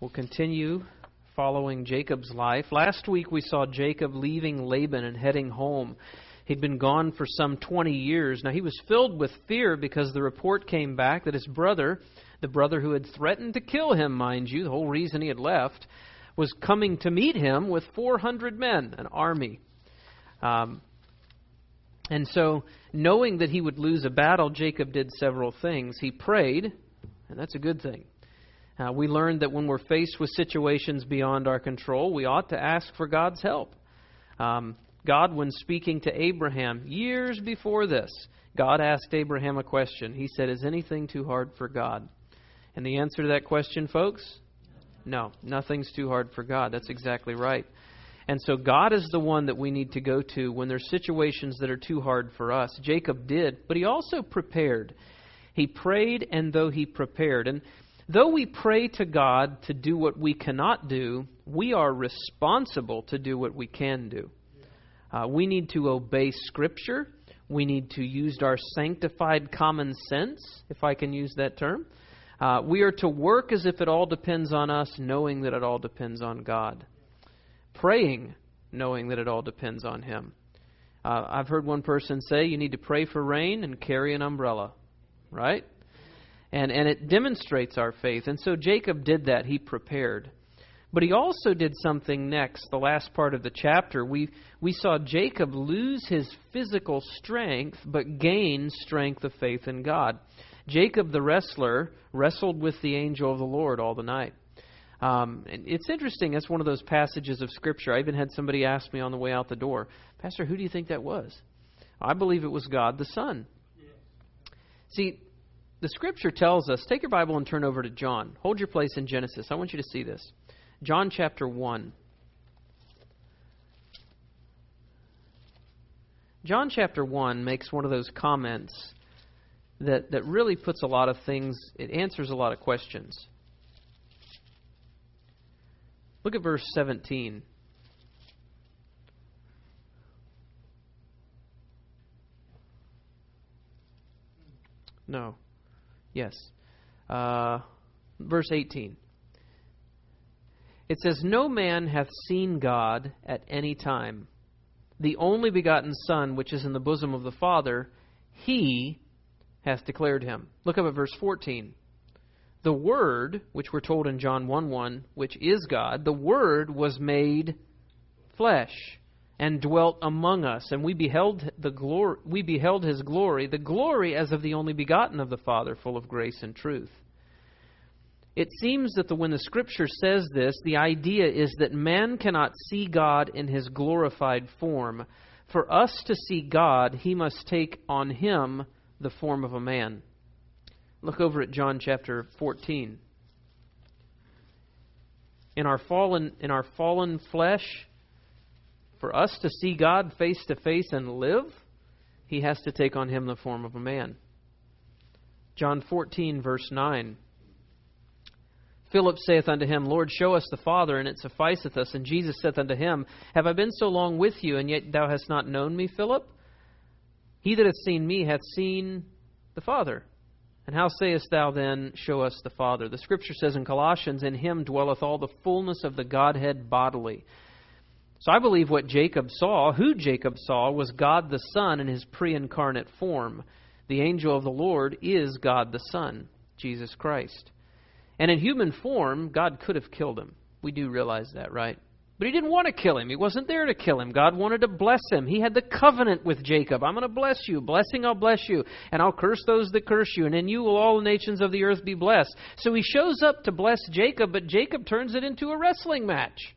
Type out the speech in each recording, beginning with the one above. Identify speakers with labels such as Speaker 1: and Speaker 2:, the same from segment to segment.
Speaker 1: We'll continue following Jacob's life. Last week we saw Jacob leaving Laban and heading home. He'd been gone for some 20 years. Now he was filled with fear because the report came back that his brother, the brother who had threatened to kill him, mind you, the whole reason he had left, was coming to meet him with 400 men, an army. And so, knowing that he would lose a battle, Jacob did several things. He prayed, and that's a good thing. We learned that when we're faced with situations beyond our control, we ought to ask for God's help. God, when speaking to Abraham years before this, God asked Abraham a question. He said, "Is anything too hard for God?" And the answer to that question, folks? No, nothing's too hard for God. That's exactly right. And so God is the one that we need to go to when there's situations that are too hard for us. Jacob did, but he also prepared. He prayed, and though he prepared. And though we pray to God to do what we cannot do, we are responsible to do what we can do. We need to obey Scripture. We need to use our sanctified common sense, if I can use that term. We are to work as if it all depends on us, knowing that it all depends on God. Praying, knowing that it all depends on Him. I've heard one person say you need to pray for rain and carry an umbrella, right? And it demonstrates our faith. And so Jacob did that. He prepared. But he also did something next. The last part of the chapter, we saw Jacob lose his physical strength, but gain strength of faith in God. Jacob the wrestler wrestled with the angel of the Lord all the night. And it's interesting. That's one of those passages of Scripture. I even had somebody ask me on the way out the door, "Pastor, who do you think that was?" I believe it was God the Son. See, the Scripture tells us, take your Bible and turn over to John. Hold your place in Genesis. I want you to see this. John chapter 1. John chapter 1 makes one of those comments that really puts a lot of things, it answers a lot of questions. Look at verse 17. No. Yes. Verse 18. It says, "No man hath seen God at any time. The only begotten Son, which is in the bosom of the Father, He hath declared Him." Look up at verse 14. "The Word," which we're told in John 1:1, which is God, "the Word was made flesh and dwelt among us, and we beheld His glory, the glory as of the only begotten of the Father, full of grace and truth." It seems that when the Scripture says this, the idea is that man cannot see God in His glorified form. For us to see God, He must take on Him the form of a man. Look over at John chapter 14. In our fallen flesh, for us to see God face to face and live, He has to take on Him the form of a man. John 14, verse 9. "Philip saith unto Him, Lord, show us the Father, and it sufficeth us. And Jesus saith unto him, Have I been so long with you, and yet thou hast not known me, Philip? He that hath seen me hath seen the Father. And how sayest thou then, Show us the Father?" The Scripture says in Colossians, "In Him dwelleth all the fullness of the Godhead bodily." So I believe what Jacob saw, who Jacob saw, was God the Son in His pre-incarnate form. The angel of the Lord is God the Son, Jesus Christ. And in human form, God could have killed him. We do realize that, right? But He didn't want to kill him. He wasn't there to kill him. God wanted to bless him. He had the covenant with Jacob. "I'm going to bless you. Blessing, I'll bless you. And I'll curse those that curse you. And in you will all the nations of the earth be blessed." So He shows up to bless Jacob, but Jacob turns it into a wrestling match.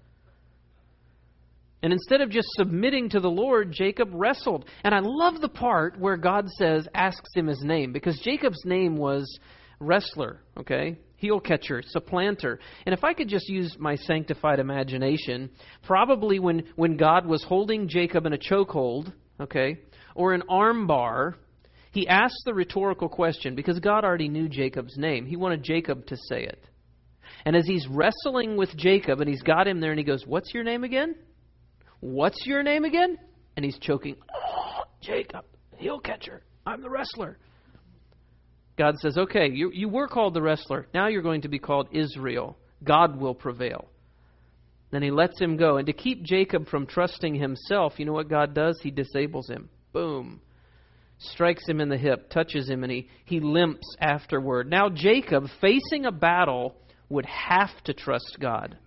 Speaker 1: And instead of just submitting to the Lord, Jacob wrestled. And I love the part where God asks him his name, because Jacob's name was wrestler, okay? Heel catcher, supplanter. And if I could just use my sanctified imagination, probably when God was holding Jacob in a chokehold, okay, or an arm bar, He asked the rhetorical question, because God already knew Jacob's name. He wanted Jacob to say it. And as He's wrestling with Jacob, and He's got him there, and He goes, "What's your name again? What's your name again?" And he's choking, "Oh, Jacob, heel catcher. I'm the wrestler." God says, "Okay, you were called the wrestler. Now you're going to be called Israel, God will prevail. Then he lets him go. And to keep Jacob from trusting himself, you know what God does? He disables him. Boom. Strikes him in the hip, touches him, and he limps afterward. Now Jacob, facing a battle, would have to trust God.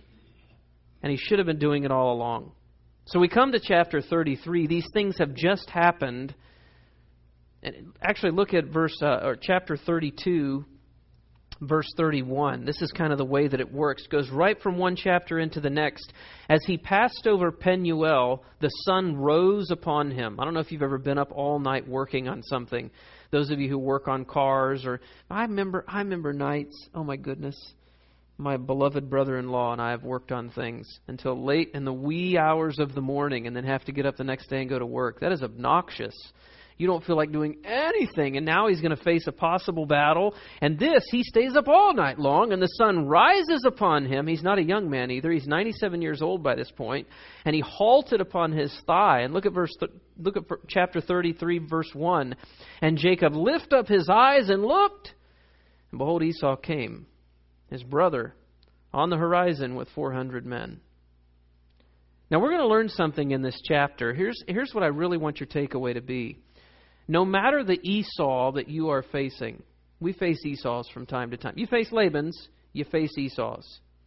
Speaker 1: And he should have been doing it all along. So we come to chapter 33. These things have just happened. And actually, look at chapter 32, verse 31. This is kind of the way that it works. It goes right from one chapter into the next. As he passed over Penuel, the sun rose upon him. I don't know if you've ever been up all night working on something. Those of you who work on cars, or I remember nights. Oh my goodness. My beloved brother-in-law and I have worked on things until late in the wee hours of the morning and then have to get up the next day and go to work. That is obnoxious. You don't feel like doing anything, and now he's going to face a possible battle. And he stays up all night long, and the sun rises upon him. He's not a young man either. He's 97 years old by this point, and he halted upon his thigh. And look at chapter 33, verse 1. And Jacob lifted up his eyes and looked, and behold, Esau came, his brother, on the horizon with 400 men. Now we're going to learn something in this chapter. Here's what I really want your takeaway to be. No matter the Esau that you are facing, we face Esau's from time to time. You face Laban's, you face Esau's.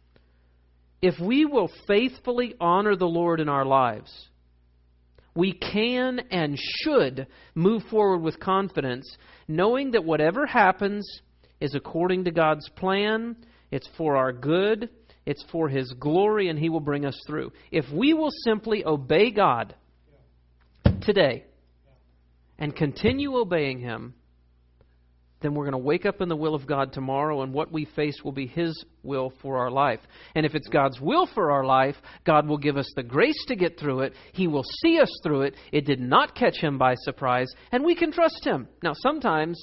Speaker 1: If we will faithfully honor the Lord in our lives, we can and should move forward with confidence, knowing that whatever happens is according to God's plan, it's for our good, it's for His glory, and He will bring us through. If we will simply obey God today and continue obeying Him, then we're going to wake up in the will of God tomorrow, and what we face will be His will for our life. And if it's God's will for our life, God will give us the grace to get through it. He will see us through it. It did not catch Him by surprise, and we can trust Him. Now, sometimes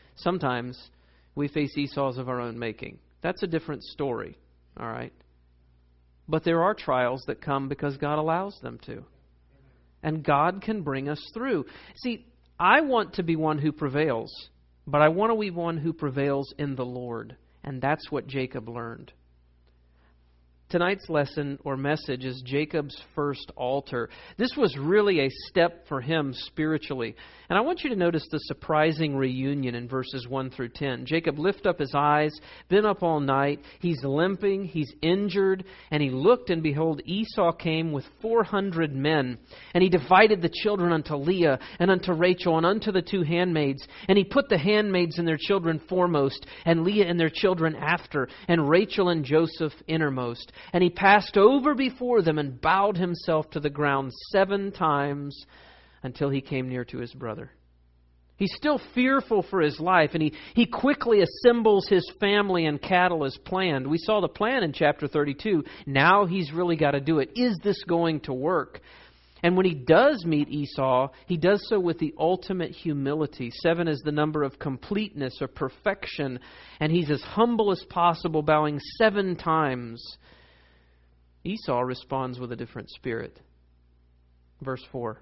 Speaker 1: we face Esau's of our own making. That's a different story, all right? But there are trials that come because God allows them to. And God can bring us through. See, I want to be one who prevails, but I want to be one who prevails in the Lord. And that's what Jacob learned. Tonight's lesson or message is Jacob's first altar. This was really a step for him spiritually. And I want you to notice the surprising reunion in verses 1 through 10. Jacob lifted up his eyes, been up all night. He's limping, he's injured. And he looked, and behold, Esau came with 400 men. And he divided the children unto Leah and unto Rachel and unto the two handmaids. And he put the handmaids and their children foremost, and Leah and their children after, and Rachel and Joseph innermost. And he passed over before them and bowed himself to the ground 7 times until he came near to his brother. He's still fearful for his life, and he quickly assembles his family and cattle as planned. We saw the plan in chapter 32. Now he's really got to do it. Is this going to work? And when he does meet Esau, he does so with the ultimate humility. 7 is the number of completeness or perfection, and he's as humble as possible, bowing 7 times. Esau responds with a different spirit. Verse 4.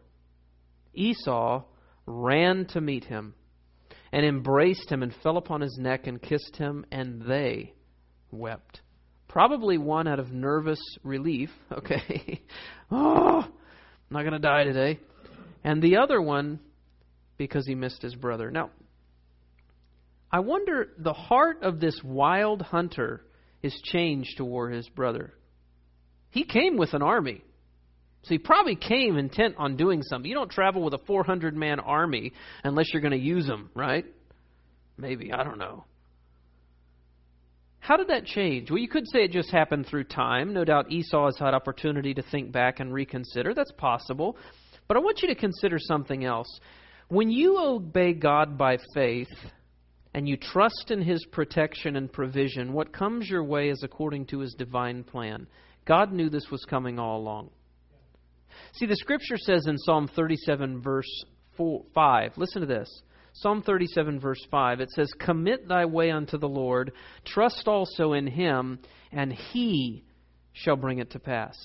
Speaker 1: Esau ran to meet him and embraced him and fell upon his neck and kissed him, and they wept. Probably one out of nervous relief. Okay. Oh, I'm not going to die today. And the other one because he missed his brother. Now, I wonder, the heart of this wild hunter is changed toward his brother. He came with an army. So he probably came intent on doing something. You don't travel with a 400-man army unless you're going to use them, right? Maybe, I don't know. How did that change? Well, you could say it just happened through time. No doubt Esau has had opportunity to think back and reconsider. That's possible. But I want you to consider something else. When you obey God by faith and you trust in His protection and provision, what comes your way is according to His divine plan. God knew this was coming all along. See, the Scripture says in Psalm 37, verse 5, listen to this. Psalm 37, verse 5, it says, "Commit thy way unto the Lord, trust also in Him, and He shall bring it to pass."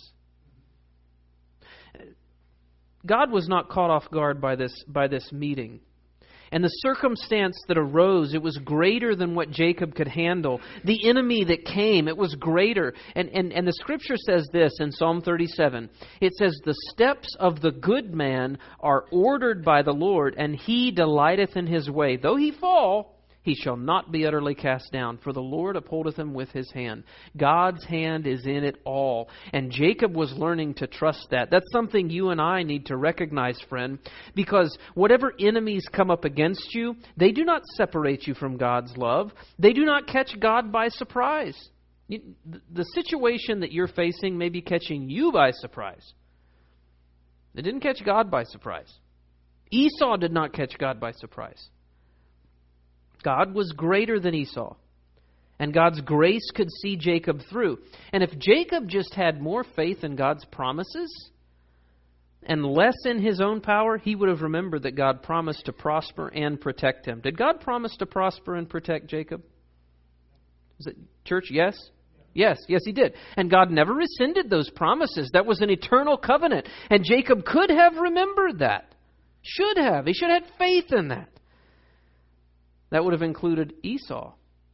Speaker 1: God was not caught off guard by this meeting. And the circumstance that arose, it was greater than what Jacob could handle. The enemy that came, it was greater. And the Scripture says this in Psalm 37. It says, the steps of the good man are ordered by the Lord, and he delighteth in his way. Though he fall, he shall not be utterly cast down, for the Lord upholdeth him with his hand. God's hand is in it all. And Jacob was learning to trust that. That's something you and I need to recognize, friend, because whatever enemies come up against you, they do not separate you from God's love. They do not catch God by surprise. The situation that you're facing may be catching you by surprise. It didn't catch God by surprise. Esau did not catch God by surprise. God was greater than Esau. And God's grace could see Jacob through. And if Jacob just had more faith in God's promises and less in his own power, he would have remembered that God promised to prosper and protect him. Did God promise to prosper and protect Jacob? Is it church? Yes? Yes, he did. And God never rescinded those promises. That was an eternal covenant. And Jacob could have remembered that. Should have. He should have had faith in that. That would have included Esau.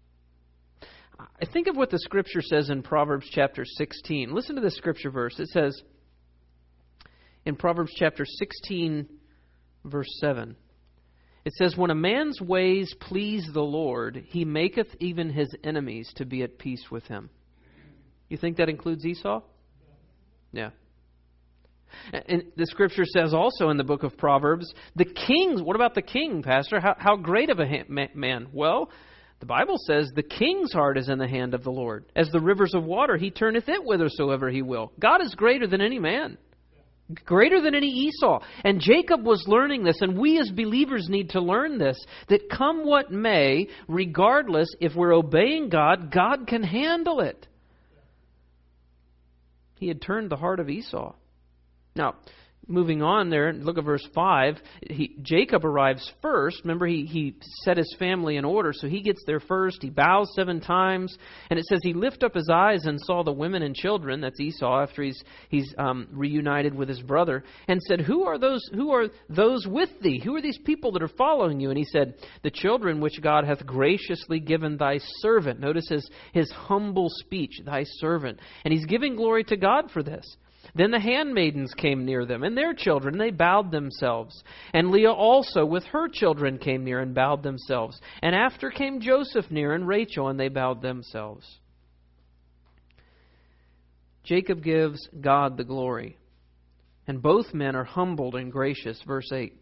Speaker 1: I think of what the Scripture says in Proverbs chapter 16. Listen to this Scripture verse. It says in Proverbs chapter 16, verse 7. It says, when a man's ways please the Lord, he maketh even his enemies to be at peace with him. You think that includes Esau? Yeah. And the Scripture says also in the book of Proverbs, the kings, what about the king, Pastor? How great of a man? Well, the Bible says the king's heart is in the hand of the Lord. As the rivers of water, he turneth it whithersoever he will. God is greater than any man. Greater than any Esau. And Jacob was learning this, and we as believers need to learn this, that come what may, regardless, if we're obeying God, God can handle it. He had turned the heart of Esau. Now, moving on there, look at verse 5. Jacob arrives first. Remember, he set his family in order, so he gets there first. He bows 7 times. And it says he lifted up his eyes and saw the women and children. That's Esau after he's reunited with his brother. And said, Who are those with thee? Who are these people that are following you? And he said, the children which God hath graciously given thy servant. Notice his humble speech, thy servant. And he's giving glory to God for this. Then the handmaidens came near them, and their children, they bowed themselves. And Leah also with her children came near and bowed themselves. And after came Joseph near and Rachel, and they bowed themselves. Jacob gives God the glory. And both men are humbled and gracious. Verse 8.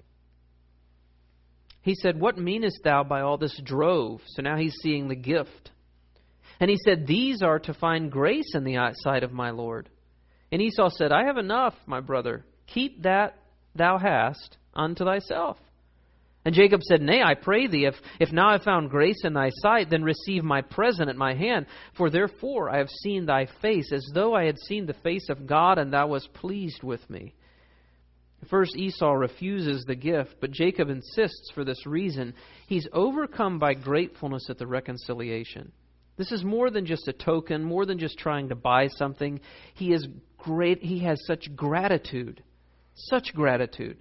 Speaker 1: He said, What meanest thou by all this drove? So now he's seeing the gift. And he said, These are to find grace in the sight of my Lord. And Esau said, I have enough, my brother. Keep that thou hast unto thyself. And Jacob said, Nay, I pray thee, if now I have found grace in thy sight, then receive my present at my hand. For therefore I have seen thy face, as though I had seen the face of God, and thou wast pleased with me. First, Esau refuses the gift, but Jacob insists for this reason. He's overcome by gratefulness at the reconciliation. This is more than just a token, more than just trying to buy something. He is great. He has such gratitude. Such gratitude.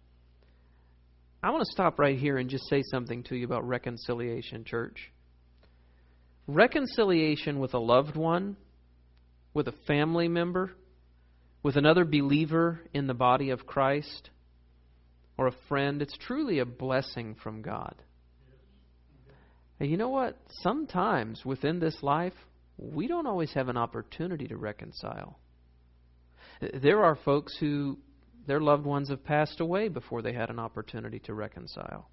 Speaker 1: I want to stop right here and just say something to you about reconciliation, church. Reconciliation with a loved one, with a family member, with another believer in the body of Christ, or a friend, it's truly a blessing from God. And you know what? Sometimes within this life, we don't always have an opportunity to reconcile. There are folks who their loved ones have passed away before they had an opportunity to reconcile.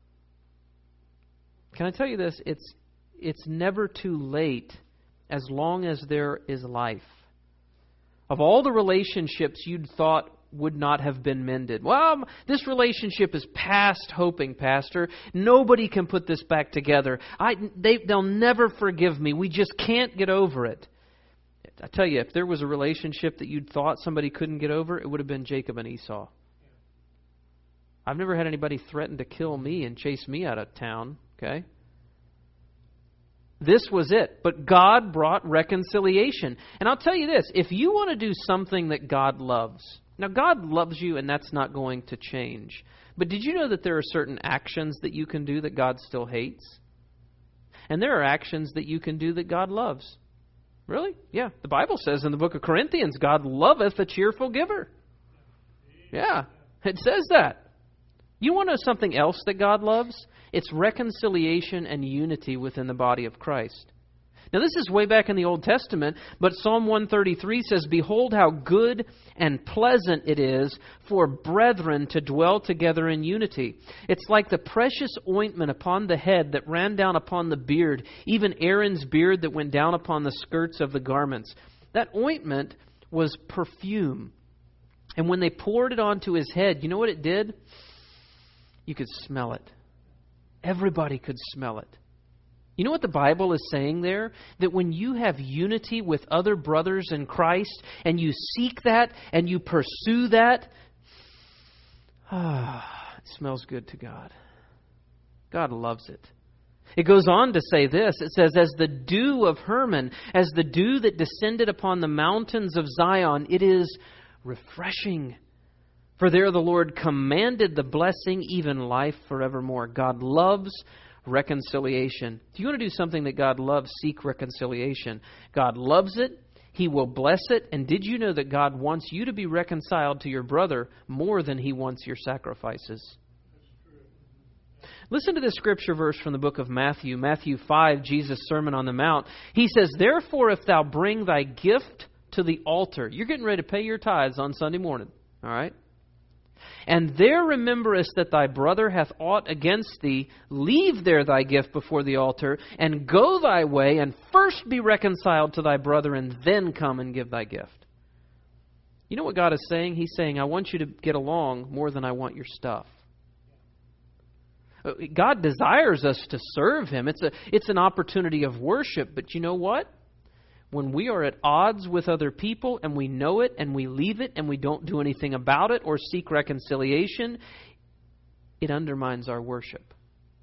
Speaker 1: Can I tell you this? It's never too late as long as there is life. Of all the relationships you'd thought would not have been mended. Well, this relationship is past hoping, Pastor. Nobody can put this back together. They'll never forgive me. We just can't get over it. I tell you, if there was a relationship that you'd thought somebody couldn't get over, it would have been Jacob and Esau. I've never had anybody threaten to kill me and chase me out of town, okay? This was it. But God brought reconciliation. And I'll tell you this, if you want to do something that God loves, Now, God loves you, and that's not going to change. But did you know that there are certain actions that you can do that God still hates? And there are actions that you can do that God loves. Really? Yeah. The Bible says in the book of Corinthians, God loveth a cheerful giver. Yeah, it says that. You want to know something else that God loves? It's reconciliation and unity within the body of Christ. Now, this is way back in the Old Testament, but Psalm 133 says, Behold how good and pleasant it is for brethren to dwell together in unity. It's like the precious ointment upon the head that ran down upon the beard, even Aaron's beard that went down upon the skirts of the garments. That ointment was perfume. And when they poured it onto his head, you know what it did? You could smell it. Everybody could smell it. You know what the Bible is saying there? That when you have unity with other brothers in Christ and you seek that and you pursue that, it smells good to God. God loves it. It goes on to say this. It says, as the dew of Hermon, as the dew that descended upon the mountains of Zion, it is refreshing. For there the Lord commanded the blessing, even life forevermore. God loves reconciliation. If you want to do something that God loves, seek reconciliation. God loves it. He will bless it. And did you know that God wants you to be reconciled to your brother more than He wants your sacrifices? Listen to this scripture verse from the book of Matthew. Matthew 5, Jesus' Sermon on the Mount. He says, Therefore, if thou bring thy gift to the altar. You're getting ready to pay your tithes on Sunday morning. All right? And there rememberest that thy brother hath aught against thee, leave there thy gift before the altar, and go thy way, and first be reconciled to thy brother, and then come and give thy gift. You know what God is saying? He's saying, I want you to get along more than I want your stuff. God desires us to serve Him. It's an opportunity of worship, but you know what? When we are at odds with other people and we know it and we leave it and we don't do anything about it or seek reconciliation, it undermines our worship.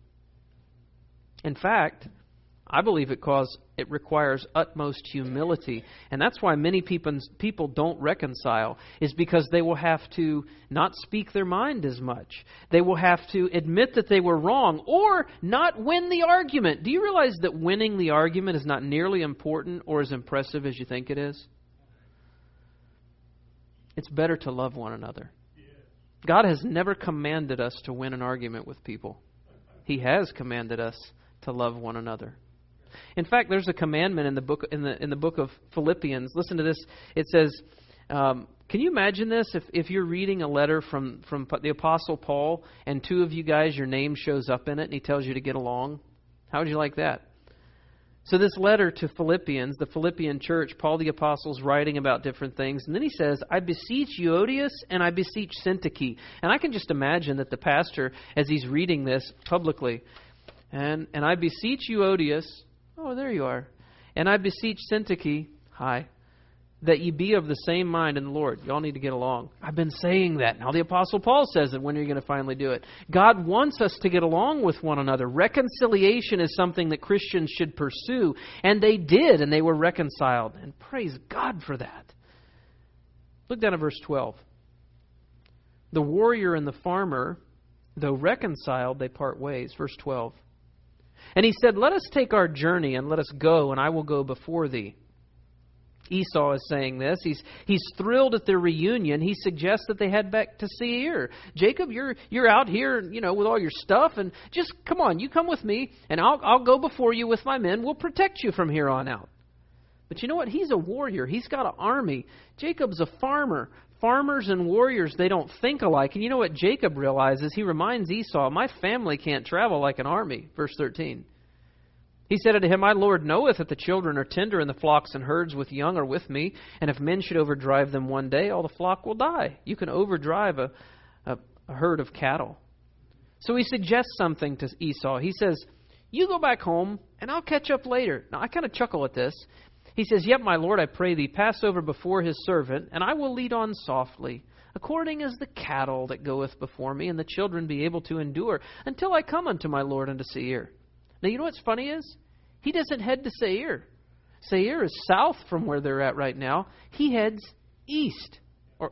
Speaker 1: In fact, I believe it requires utmost humility. And that's why many people don't reconcile, is because they will have to not speak their mind as much. They will have to admit that they were wrong or not win the argument. Do you realize that winning the argument is not nearly important or as impressive as you think it is? It's better to love one another. God has never commanded us to win an argument with people. He has commanded us to love one another. In fact, there's a commandment in the book of Philippians. Listen to this. It says, can you imagine this? If you're reading a letter from the Apostle Paul and two of you guys, your name shows up in it and he tells you to get along. How would you like that? So this letter to Philippians, the Philippian church, Paul the Apostle's writing about different things. And then he says, I beseech Euodias and I beseech Syntyche. And I can just imagine that the pastor, as he's reading this publicly, and I beseech Euodias, oh, there you are. And I beseech Syntyche, hi, that ye be of the same mind in the Lord. Y'all need to get along. I've been saying that. Now the Apostle Paul says it. When are you going to finally do it? God wants us to get along with one another. Reconciliation is something that Christians should pursue. And they did, and they were reconciled. And praise God for that. Look down at verse 12. The warrior and the farmer, though reconciled, they part ways. Verse 12. And he said, Let us take our journey and let us go, and I will go before thee. Esau is saying this. He's thrilled at their reunion. He suggests that they head back to Seir. Jacob, you're out here, with all your stuff, and just come on, you come with me, and I'll go before you with my men. We'll protect you from here on out. But you know what? He's a warrior. He's got an army. Jacob's a farmer. Farmers and warriors, they don't think alike. And you know what Jacob realizes? He reminds Esau, my family can't travel like an army. Verse 13. He said unto him, My Lord knoweth that the children are tender in the flocks and herds with young are with me. And if men should overdrive them one day, all the flock will die. You can overdrive a herd of cattle. So he suggests something to Esau. He says, you go back home and I'll catch up later. Now I kind of chuckle at this. He says, Yet, my Lord, I pray thee, pass over before his servant, and I will lead on softly, according as the cattle that goeth before me, and the children be able to endure, until I come unto my Lord unto Seir. Now, you know what's funny is? He doesn't head to Seir. Seir is south from where they're at right now. He heads east.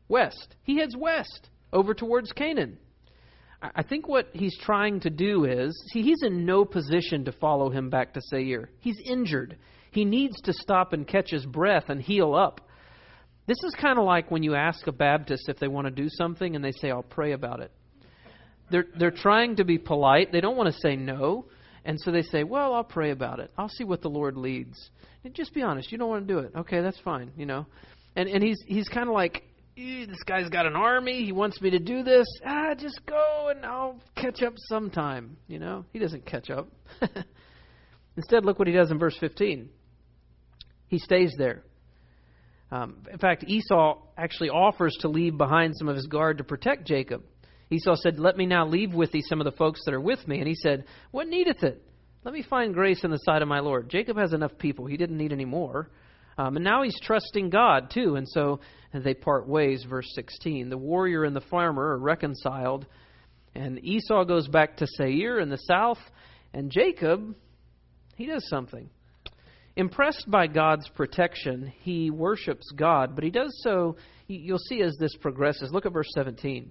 Speaker 1: west. He heads west, over towards Canaan. I think what he's trying to do is, see, he's in no position to follow him back to Seir. He's injured. He needs to stop and catch his breath and heal up. This is kind of like when you ask a Baptist if they want to do something and they say, I'll pray about it. They're trying to be polite. They don't want to say no. And so they say, well, I'll pray about it. I'll see what the Lord leads. And just be honest. You don't want to do it. Okay, that's fine, you know. And he's kind of like, this guy's got an army. He wants me to do this. Just go and I'll catch up sometime. You know, he doesn't catch up. Instead, look what he does in verse 15. He stays there. In fact, Esau actually offers to leave behind some of his guard to protect Jacob. Esau said, let me now leave with thee some of the folks that are with me. And he said, what needeth it? Let me find grace in the sight of my Lord. Jacob has enough people. He didn't need any more. And now he's trusting God, too. And so they part ways, verse 16. The warrior and the farmer are reconciled. And Esau goes back to Seir in the south. And Jacob, he does something. Impressed by God's protection, he worships God. But he does so, you'll see as this progresses. Look at verse 17.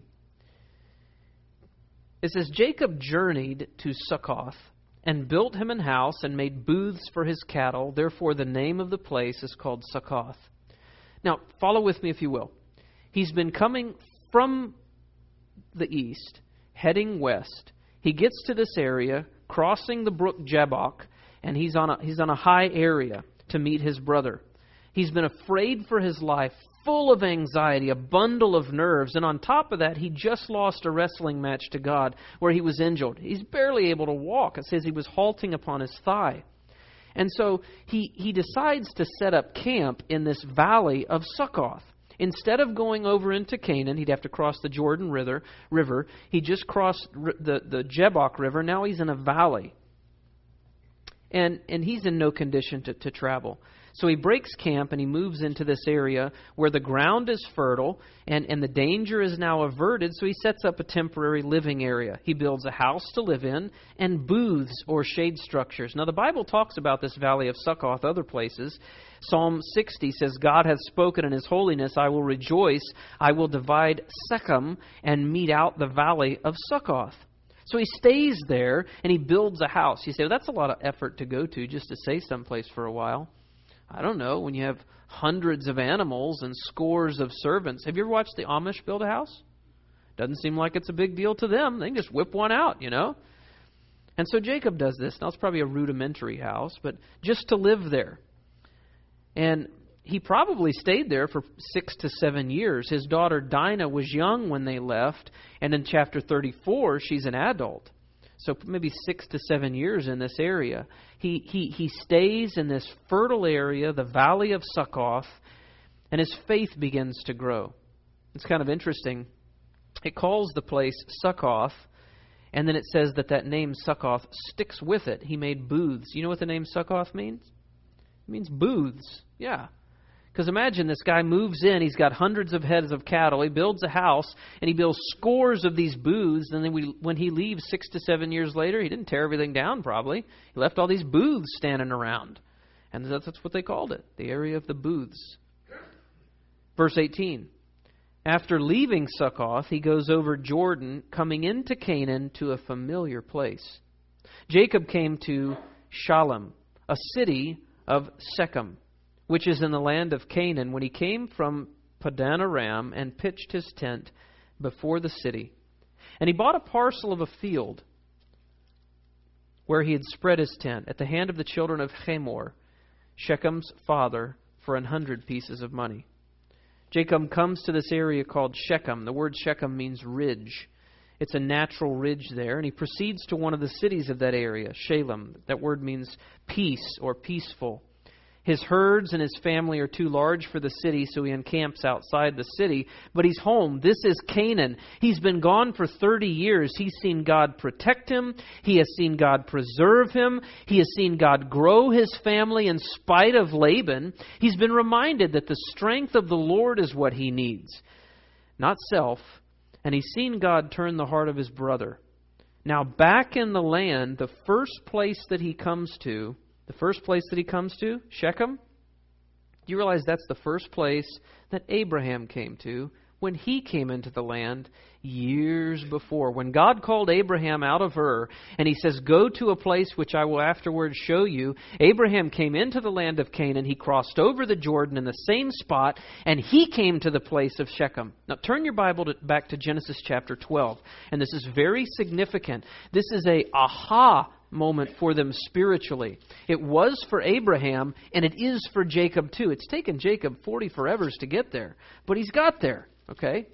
Speaker 1: It says, Jacob journeyed to Succoth and built him an house and made booths for his cattle. Therefore, the name of the place is called Succoth. Now, follow with me if you will. He's been coming from the east, heading west. He gets to this area, crossing the brook Jabbok, and he's on a high area to meet his brother. He's been afraid for his life, full of anxiety, a bundle of nerves. And on top of that, he just lost a wrestling match to God where he was injured. He's barely able to walk. It says he was halting upon his thigh. And so he decides to set up camp in this valley of Succoth. Instead of going over into Canaan, he'd have to cross the Jordan River. He just crossed the Jabbok River. Now he's in a valley. And he's in no condition to travel. So he breaks camp and he moves into this area where the ground is fertile and the danger is now averted. So he sets up a temporary living area. He builds a house to live in and booths or shade structures. Now the Bible talks about this valley of Succoth other places. Psalm 60 says, God hath spoken in his holiness. I will rejoice. I will divide Shechem and mete out the valley of Succoth. So he stays there and he builds a house. You say, well, that's a lot of effort to go to just to stay someplace for a while. I don't know, when you have hundreds of animals and scores of servants. Have you ever watched the Amish build a house? Doesn't seem like it's a big deal to them. They can just whip one out, you know. And so Jacob does this. Now it's probably a rudimentary house, but just to live there. And he probably stayed there for 6 to 7 years. His daughter Dinah was young when they left, and in chapter 34, she's an adult. So maybe 6 to 7 years in this area. He stays in this fertile area, the valley of Succoth, and his faith begins to grow. It's kind of interesting. It calls the place Succoth, and then it says that name Succoth sticks with it. He made booths. You know what the name Succoth means? It means booths. Yeah. Because imagine this guy moves in, he's got hundreds of heads of cattle, he builds a house, and he builds scores of these booths, and then when he leaves 6 to 7 years later, he didn't tear everything down probably. He left all these booths standing around. And that's what they called it, the area of the booths. Verse 18, after leaving Succoth, he goes over Jordan, coming into Canaan to a familiar place. Jacob came to Shalem, a city of Shechem, which is in the land of Canaan, when he came from Padan Aram and pitched his tent before the city. And he bought a parcel of a field where he had spread his tent at the hand of the children of Hamor, Shechem's father, for 100 pieces of money. Jacob comes to this area called Shechem. The word Shechem means ridge. It's a natural ridge there. And he proceeds to one of the cities of that area, Shalem. That word means peace or peaceful. His herds and his family are too large for the city, so he encamps outside the city. But he's home. This is Canaan. He's been gone for 30 years. He's seen God protect him. He has seen God preserve him. He has seen God grow his family in spite of Laban. He's been reminded that the strength of the Lord is what he needs, not self. And he's seen God turn the heart of his brother. Now, back in the land, the first place that he comes to, Shechem, do you realize that's the first place that Abraham came to when he came into the land years before. When God called Abraham out of Ur, and he says, go to a place which I will afterwards show you, Abraham came into the land of Canaan. He crossed over the Jordan in the same spot, and he came to the place of Shechem. Now turn your Bible back to Genesis chapter 12. And this is very significant. This is a aha moment for them spiritually. It was for Abraham, and it is for Jacob too. It's taken Jacob 40 forevers to get there, but he's got there. Okay?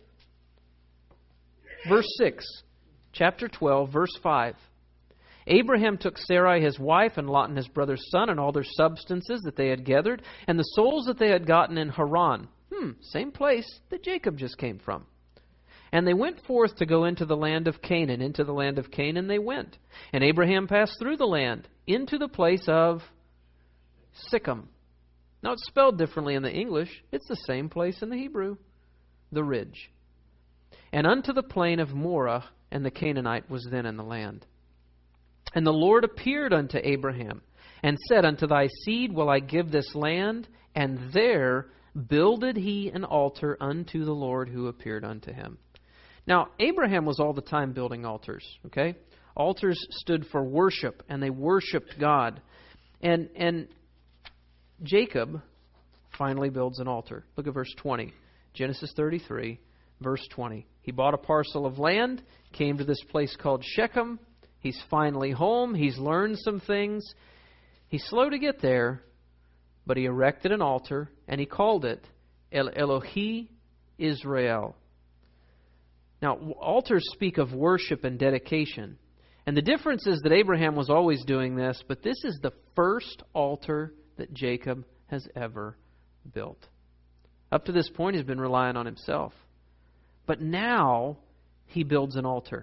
Speaker 1: Verse 6, chapter 12, verse 5. Abraham took Sarai his wife, and Lot and his brother's son, and all their substances that they had gathered, and the souls that they had gotten in Haran. Same place that Jacob just came from. And they went forth to go into the land of Canaan. Into the land of Canaan they went. And Abraham passed through the land into the place of Sichem. Now it's spelled differently in the English. It's the same place in the Hebrew. The ridge. And unto the plain of Moreh, and the Canaanite was then in the land. And the Lord appeared unto Abraham, and said, unto thy seed will I give this land, and there builded he an altar unto the Lord who appeared unto him. Now, Abraham was all the time building altars, okay? Altars stood for worship, and they worshiped God. And Jacob finally builds an altar. Look at verse 20. Genesis 33, verse 20. He bought a parcel of land, came to this place called Shechem. He's finally home. He's learned some things. He's slow to get there, but he erected an altar, and he called it El Elohi Israel. Now, altars speak of worship and dedication. And the difference is that Abraham was always doing this, but this is the first altar that Jacob has ever built. Up to this point, he's been relying on himself. But now, he builds an altar.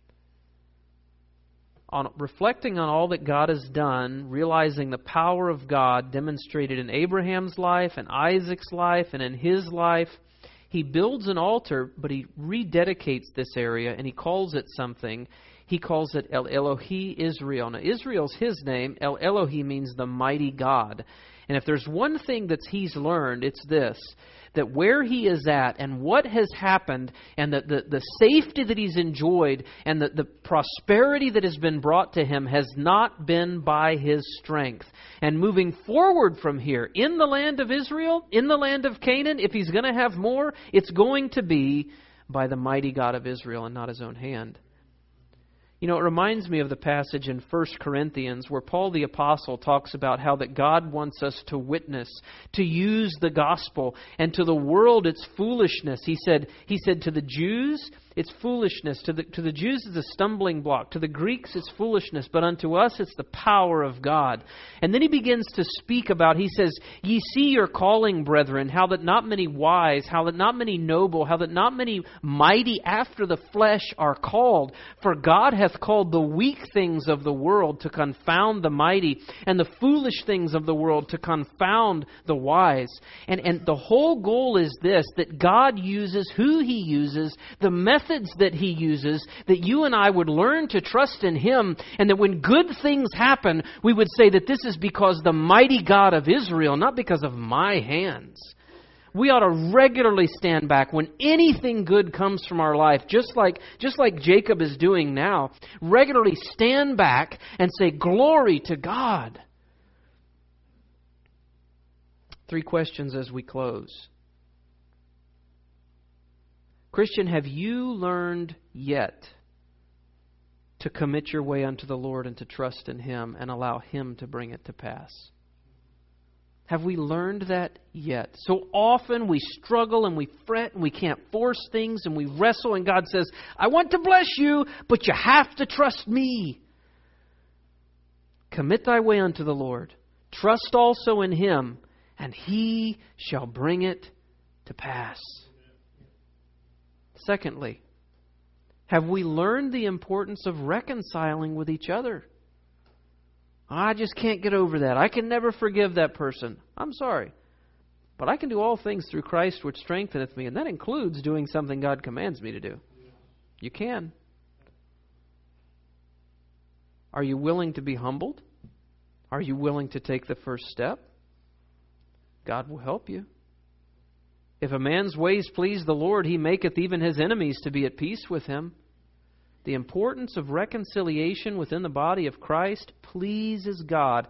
Speaker 1: Reflecting on all that God has done, realizing the power of God demonstrated in Abraham's life, and Isaac's life, and in his life, he builds an altar, but he rededicates this area, and he calls it something. He calls it El Elohi Israel. Now, Israel's his name. El Elohi means the mighty God. And if there's one thing that he's learned, it's this, that where he is at and what has happened and the safety that he's enjoyed and the prosperity that has been brought to him has not been by his strength. And moving forward from here, in the land of Israel, in the land of Canaan, if he's going to have more, it's going to be by the mighty God of Israel and not his own hand. You know, it reminds me of the passage in 1 Corinthians where Paul the Apostle talks about how that God wants us to witness, to use the gospel, and to the world it's foolishness. He said to the Jews, it's foolishness. To the Jews it's a stumbling block. To the Greeks it's foolishness. But unto us it's the power of God. And then he begins to speak about, he says, ye see your calling, brethren, how that not many wise, how that not many noble, how that not many mighty after the flesh are called. For God hath called the weak things of the world to confound the mighty, and the foolish things of the world to confound the wise. And the whole goal is this, that God uses who He uses, the methods that He uses, that you and I would learn to trust in Him, and that when good things happen, we would say that this is because the mighty God of Israel, not because of my hands. We ought to regularly stand back when anything good comes from our life, just like Jacob is doing now. Regularly stand back and say, glory to God. 3 questions as we close. Christian, have you learned yet to commit your way unto the Lord and to trust in Him and allow Him to bring it to pass? Have we learned that yet? So often we struggle and we fret and we can't force things and we wrestle, and God says, I want to bless you, but you have to trust me. Commit thy way unto the Lord. Trust also in Him, and He shall bring it to pass. Secondly, have we learned the importance of reconciling with each other? I just can't get over that. I can never forgive that person. I'm sorry. But I can do all things through Christ which strengtheneth me. And that includes doing something God commands me to do. You can. Are you willing to be humbled? Are you willing to take the first step? God will help you. If a man's ways please the Lord, He maketh even his enemies to be at peace with him. The importance of reconciliation within the body of Christ pleases God.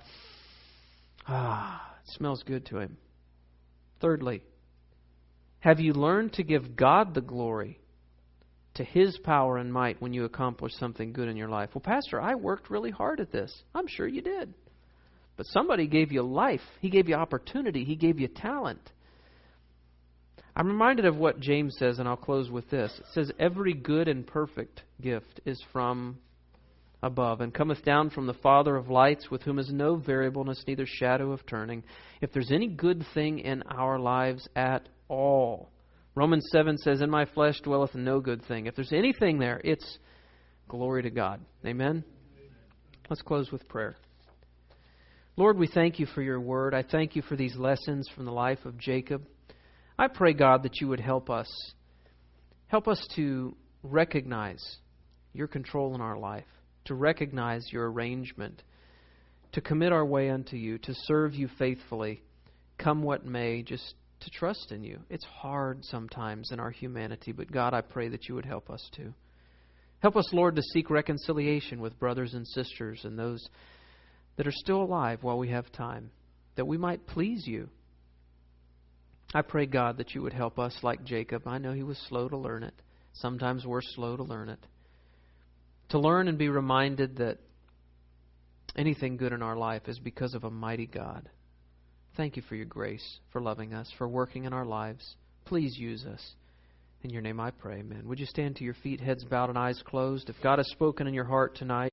Speaker 1: It smells good to Him. Thirdly, have you learned to give God the glory, to His power and might when you accomplish something good in your life? Well, Pastor, I worked really hard at this. I'm sure you did. But somebody gave you life. He gave you opportunity. He gave you talent. I'm reminded of what James says, and I'll close with this. It says, every good and perfect gift is from above, and cometh down from the Father of lights, with whom is no variableness, neither shadow of turning. If there's any good thing in our lives at all, Romans 7 says, in my flesh dwelleth no good thing. If there's anything there, it's glory to God. Amen? Let's close with prayer. Lord, we thank You for Your word. I thank You for these lessons from the life of Jacob. I pray, God, that You would help us. Help us to recognize Your control in our life, to recognize Your arrangement, to commit our way unto You, to serve You faithfully, come what may, just to trust in You. It's hard sometimes in our humanity, but God, I pray that You would help us to. Help us, Lord, to seek reconciliation with brothers and sisters and those that are still alive while we have time, that we might please You. I pray, God, that You would help us like Jacob. I know he was slow to learn it. Sometimes we're slow to learn it. To learn and be reminded that anything good in our life is because of a mighty God. Thank You for Your grace, for loving us, for working in our lives. Please use us. In Your name I pray, amen. Would you stand to your feet, heads bowed and eyes closed? If God has spoken in your heart tonight,